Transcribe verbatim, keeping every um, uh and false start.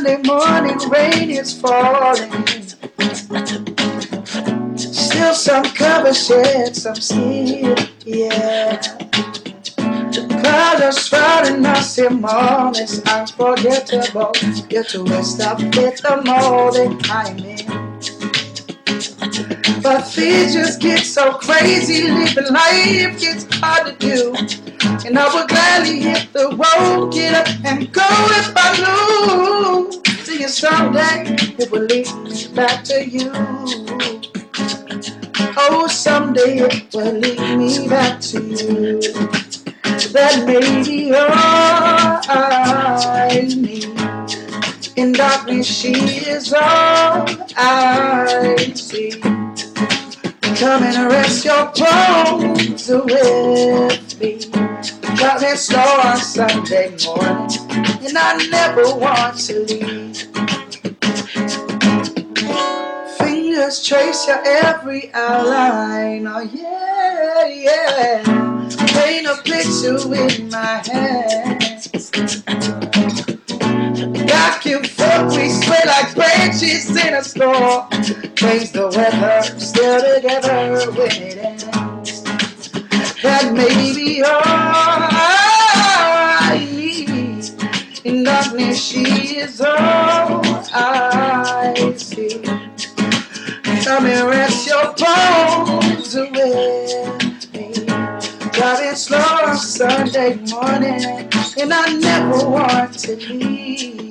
Sunday morning rain is falling. Still some cover shed some skin, yeah. Colors swirling us in moments unforgettable. Get to rest up with the molding I'm in. But things just get so crazy, living life gets hard to do. And I would gladly hit the road, get up and go if I knew. See you someday, it will lead me back to you. Oh, someday it will lead me back to you. That may be all I need. In darkness she is all I see. Come and rest your bones with me. Driving slow on Sunday morning, and I never want to leave. Fingers trace your every outline, oh yeah, yeah. Paint a picture with my hands. Back and forth we sway like branches in a storm. Change the weather, still together when it ends. That may be all I need. In darkness she is all I see. Come and rest your bones with me. Driving slow on Sunday morning, and I never want to leave.